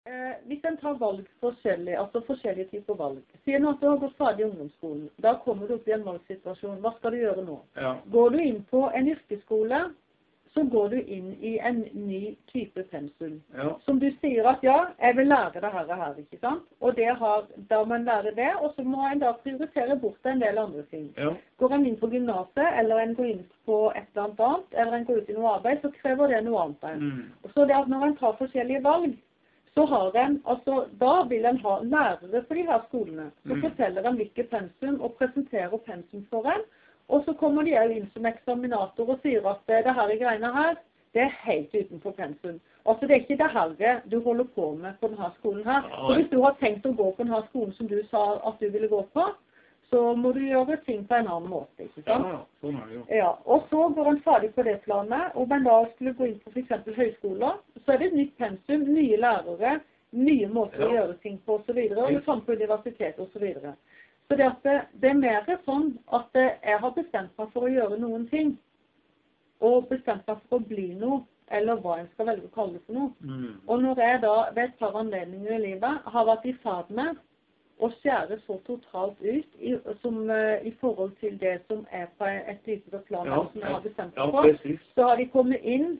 Hvis en tar valg forskjellig, altså forskjellige typer valg, sier nå at du har gått ferdig i ungdomsskolen, da kommer du opp i en valgsituasjon, hva skal du gjøre nå? Ja. Går du inn på en yrkesskole, så går du inn i en ny type pensum. Ja. Som du sier at ja, jeg vil lære det her, ikke sant? Og da må en lære det, og så må en da prioritere bort en del andre ting. Ja. Går en inn på gymnaset, eller en går inn på et eller annet, eller en går ut i noe arbeid, så krever det noe annet. Så det at når en tar forskjellige valg, så har en, altså da vil en ha lærere på de her skolene, så forteller en hvilke pensum og presenterer pensum for en, og så kommer de inn som eksaminator og sier at det her i greiene her, det er helt utenfor pensum. Altså det er ikke det her du holder på med på denne skolen her. Så hvis du har tenkt å gå på denne skolen som du sa at du ville gå på, så må du gjøre ting på en annen måte, ikke sant? Ja, sånn er det jo. Ja, og så går en ferdig på det planet, og men da skulle gå inn på for eksempel høyskoler, så er det et nytt pensum, nye lærere, nye måter å gjøre ting på, og så videre, og det samme på universitet, og så videre. Så det er mer sånn at jeg har bestemt meg for å gjøre noen ting, og bestemt meg for å bli noe, eller hva jeg skal velge å kalle det for noe. Og når jeg da ved et par anledninger i livet har vært i ferd med å skjære så totalt ut i forhold til det som er på et dypere plan som jeg har bestemt meg for, så har de kommet inn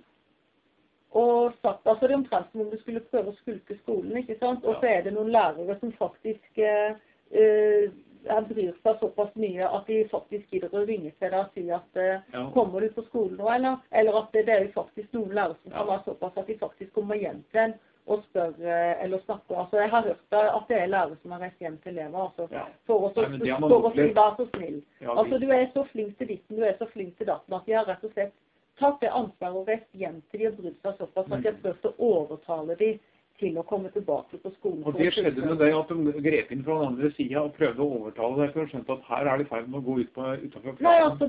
og sagt, altså det er omtrent som om du skulle prøve å skulke skolen, ikke sant? Og så er det noen lærere som faktisk bryr seg såpass mye at de faktisk gidder å ringe til deg og si at kommer du på skolen nå, eller at det er jo faktisk noen lærere som kan være såpass at de faktisk kommer hjem til en og spør eller snakker. Altså jeg har hørt at det er lærere som har rett hjem til elever, altså, for å si vær så snill. Altså du er så flink til ditten, du er så flink til datten, at de har rett og slett tatt det ansvaret og rett hjem til de og brydd seg såpass at de har prøvd å overtale de til å komme tilbake på skolen. Og det skjedde med deg at de grep inn fra den andre siden og prøvde å overtale deg, for å skjønte at her er det feil med å gå utenfor planen. Nei, altså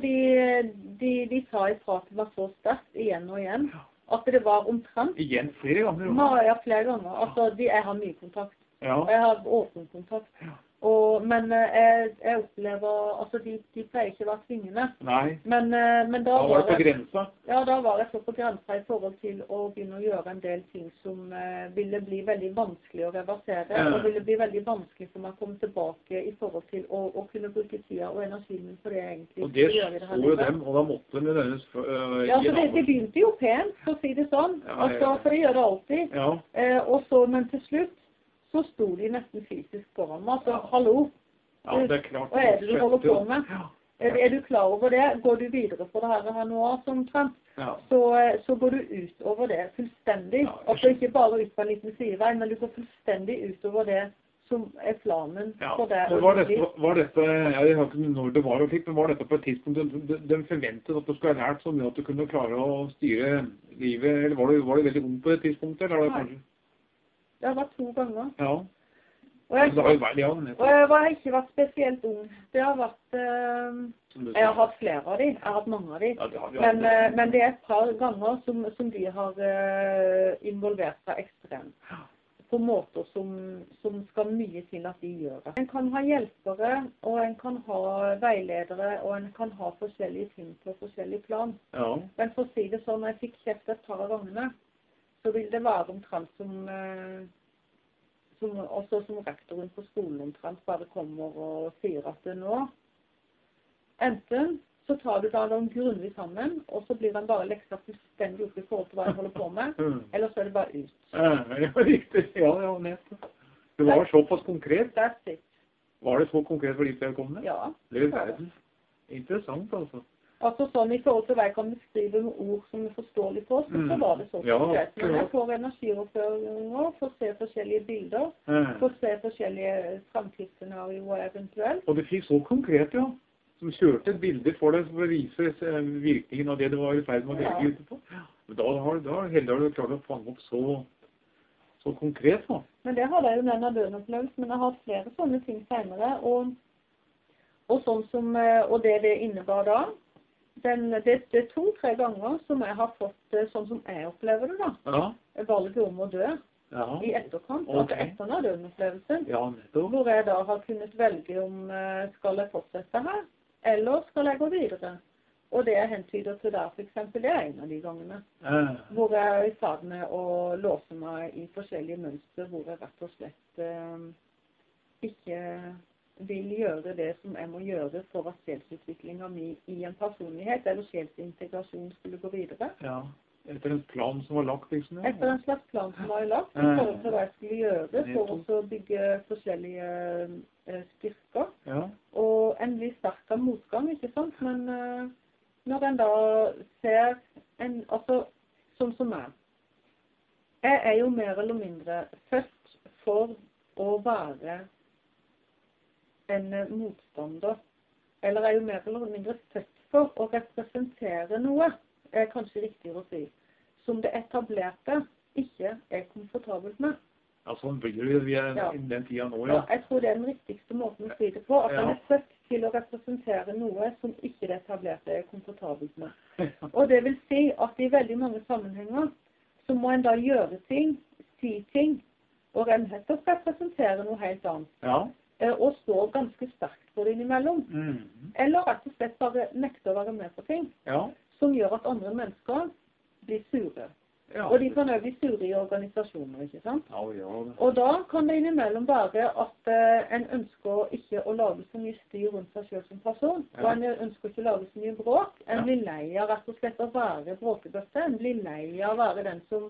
de sa i praten var så sterkt igjen og igjen, at det var omtrent. Igjen flere ganger? Ja, flere ganger. Altså jeg har mye kontakt. Ja. Jeg har åpen kontakt. Ja. Men jeg opplever, altså de pleier ikke å være tvingende. Nei. Men da var det på grensa? Ja, da var jeg så på grensa i forhold til å begynne å gjøre en del ting som ville bli veldig vanskelig å reversere, og ville bli veldig vanskelig for meg å komme tilbake i forhold til å kunne bruke tida og energien min på det egentlig. Og det så jo dem, og da måtte de dønnes ja, så det begynte jo pent, for å si det sånn. Altså, for det gjør det alltid. Ja. Men til slutt, så sto de nesten fysisk foran meg, altså, hallo, ja, det er klart, hva er det du holder på med? Ja. Er du klar over det? Går du videre på det her nå, som trent? Ja. Så går du ut over det fullstendig. Ja, altså ikke bare ut på en liten sidevei, men du går fullstendig ut over det som er planen for det. Var dette, jeg har ikke når det var og slik, men var dette på et tidspunkt de forventet at du skulle ha lært så mye at du kunne klare å styre livet, eller var du veldig ung på det tidspunktet, eller var det kanskje? Det har vært 2 ganger. Ja. Og jeg har ikke vært spesielt ung. Det har vært, jeg har hatt flere av de, jeg har hatt mange av de. Ja, men det er et par ganger som de har involvert seg ekstremt. På måter som skal mye til at de gjør det. En kan ha hjelpere, og en kan ha veiledere, og en kan ha forskjellige ting på forskjellige plan. Ja. Men for å si det sånn, når jeg fikk kjeft et par av gangene, så vil det være omtrent også som rektoren på skolen omtrent bare kommer og sier at det nå, enten så tar du da noen grundig sammen, og så blir han bare leksa fullstendig opp i forhold til hva han holder på med, eller så er det bare ut. Ja, riktig. Ja, nettopp. Det var såpass konkret. That's it. Var det så konkret for ditt vedkommende? Ja. Det er verden. Interessant, altså. Altså sånn, i forhold til hva jeg kan beskrive med ord som er forståelig for oss, så var det så konkret. Men jeg får energioverføringer, får se forskjellige bilder, får se forskjellige fremtidsscenarioer eventuelt. Og du fikk så konkret, ja. Som kjørte et bilde for deg for å vise virkningen av det du var i ferd med å legge ute på. Men da har du klart å fange opp så konkret, da. Men det hadde jeg jo med en døgnopplevelse, men jeg har hatt flere sånne ting senere, og sånn som, og det innebar da, det er 2-3 ganger som jeg har fått, sånn som jeg opplever det da, valget om å dø i etterkant, altså etter denne døgnopplevelsen, hvor jeg da har kunnet velge om skal jeg fortsette her, eller skal jeg gå videre? Og det jeg hentyder til der, for eksempel, det er en av de gangene. Hvor jeg er i ferd med å låse meg i forskjellige mønstre, hvor jeg rett og slett ikke vil gjøre det som jeg må gjøre for at sjelsutviklingen min i en personlighet, eller sjelsintegrasjon skulle gå videre. Ja, etter en plan som var lagt, liksom. Ja. Etter en slags plan som var lagt, i forhold til hva jeg skulle gjøre for å bygge forskjellige styrker. Ja. Og en blir sterk av motgang, ikke sant? Men når en da ser altså, sånn som jeg er jo mer eller mindre født for å være en motstander, eller er jo mer eller mindre født for å representere noe, er kanskje riktigere å si, som det etablerte ikke er komfortabelt med. Ja, sånn blir det i den tiden nå, ja. Ja, jeg tror det er den riktigste måten å si det på, at en er født til å representere noe som ikke det etablerte er komfortabelt med. Og det vil si at i veldig mange sammenhenger så må en da gjøre ting, si ting, og en heter å representere noe helt annet. Ja. Og stå ganske sterkt på det innimellom. Eller rett og slett bare nekte å være med på ting, som gjør at andre mennesker blir sure. Ja. Og de kan også bli sure i organisasjoner, ikke sant? Ja. Og da kan det innimellom være at en ønsker ikke å lage så mye styr rundt seg selv som person, og en ønsker ikke å lage så mye bråk. En blir lei av rett og slett å være bråkebøtte. En blir lei av å være den som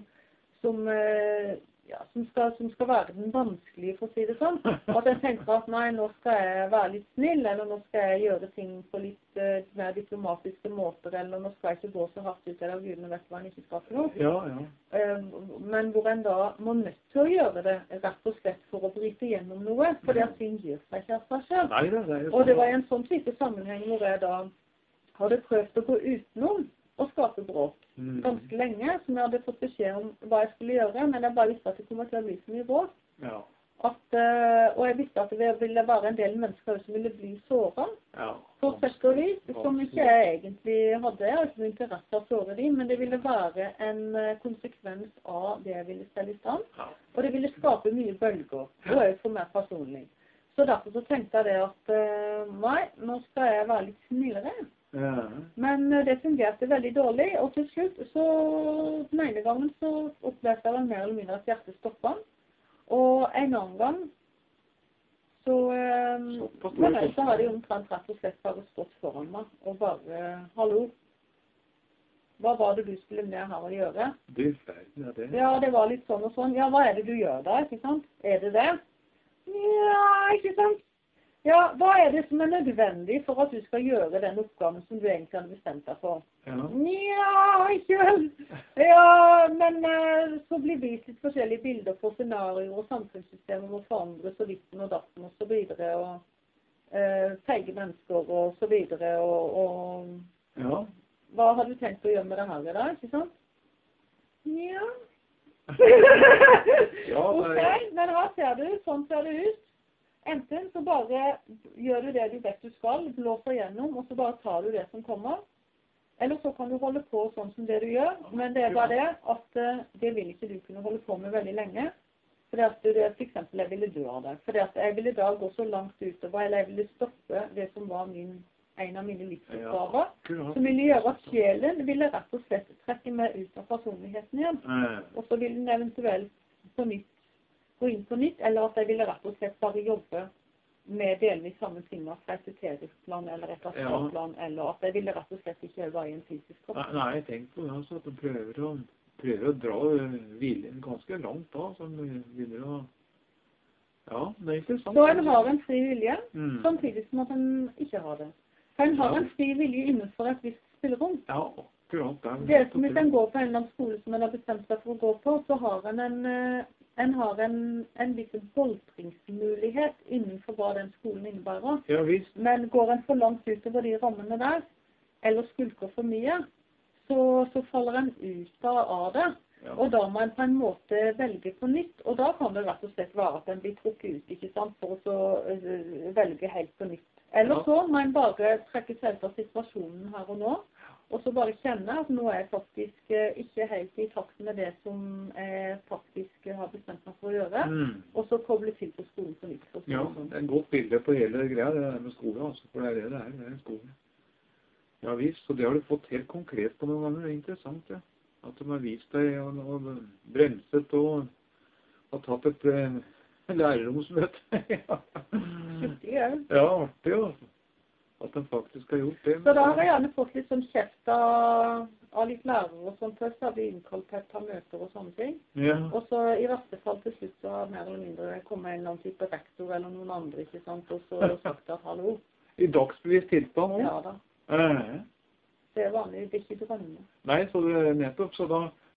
skal være den vanskelige, for å si det sånn. At jeg tenker at nei, nå skal jeg være litt snill, eller nå skal jeg gjøre ting på litt mer diplomatiske måter, eller nå skal jeg ikke gå så hardt ut, eller gudene vet hva en ikke skal for noe. Ja. Men hvor en da må nødt til å gjøre det, rett og slett for å bryte gjennom noe, fordi at ting gjør seg ikke av seg selv. Og det var i en sånn type sammenheng hvor jeg da hadde prøvd å gå utenom og skape bråk ganske lenge, som jeg hadde fått beskjed om hva jeg skulle gjøre, men jeg bare visste at det kommer til å bli så mye bråk. Ja. Og jeg visste at det ville være en del mennesker som ville bli såret, på sett og vis, som ikke jeg egentlig hadde. Jeg hadde ikke noe interesse av å såre dem, men det ville være en konsekvens av det jeg ville stelle i stand, og det ville skape mye bølger, og også for meg personlig. Så derfor så tenkte jeg det at nei, nå skal jeg være litt snillere. Ja. Men det fungerte veldig dårlig, og til slutt så den ene gangen så opplevde jeg mer eller mindre at hjertet stoppet. Og en annen gang så har de omtrent rett og slett bare stått foran meg og bare, hallo, hva var det du skulle ned her å gjøre? Det er ferdig, det. Ja, det var litt sånn og sånn. Ja, hva er det du gjør da, ikke sant? Er det det? Ja, ikke sant? Ja, hva er det som er nødvendig for at du skal gjøre den oppgaven som du egentlig hadde bestemt deg for? Ja, ikke vel. Ja, men så blir vist litt forskjellige bilder på scenarier, og samfunnssystemer må forandres, og ditten og datten og så videre, og feige mennesker og så videre, og hva har du tenkt å gjøre med det her i dag, ikke sant? Ja. Ok, men her ser du, sånn ser det ut. Enten så bare gjør du det du vet du skal, blåser gjennom, og så bare tar du det som kommer. Eller så kan du holde på sånn som det du gjør, men det er bare det at det vil ikke du kunne holde på med veldig lenge. Fordi at det for eksempel jeg ville dø av det. Fordi at jeg ville da gå så langt utover, eller jeg ville stoppe det som var en av mine livsoppgaver, som ville gjøre at sjelen ville rett og slett trekke meg ut av personligheten igjen. Og så ville den eventuelt på nytt gå inn på nytt, eller at jeg ville rett og slett bare jobbe med delvis samme ting, at esoterisk-plan eller et astralplan, eller at jeg ville rett og slett ikke være i en fysisk kropp. Nei, jeg tenkte på det, altså, at de prøver å dra hvilen ganske langt da, som begynner å... Ja, det er interessant. Så en har en fri vilje, samtidig som at en ikke har det. For en har en fri vilje innenfor et visst spillerom. Ja, akkurat. Det er som hvis en går på en eller annen skole som en har bestemt seg for å gå på, så har en har en viss boltringsmulighet innenfor hva den skolen innebærer. Ja, visst. Men går en for langt utover de rammene der, eller skulker for mye, så faller en ut av det. Ja. Og da må en på en måte velge på nytt, og da kan det rett og slett være at en blir trukket ut, ikke sant, for å velge helt på nytt. Eller så må en bare trekke seg ut av situasjonen her og nå, og så bare kjenne at nå er jeg faktisk ikke helt i takt med det som jeg faktisk har bestemt meg for å gjøre, og så koble til på skolen på nytt. Ja, det er et godt bilde på hele greia, det der med skole, altså, for det er det er skole. Ja visst, og det har du fått helt konkret på noen ganger. Det er interessant, ja. At de har vist deg og bremset og har tatt et lærerromsmøte. Ja. Ja, artig altså. At de faktisk har gjort det. Så da har jeg gjerne fått litt sånn kjeft av litt lærere og sånt først, da vi innkalt til et par møter og sånne ting. Ja. Og så i verste fall til slutt så har mer eller mindre kommet en eller annen type rektor eller noen andre, ikke sant, og så sagt at hallo. I dagsbevis tilstand også? Ja da. Det er vanlig, det er ikke drømme. Nei, så det er nettopp, så da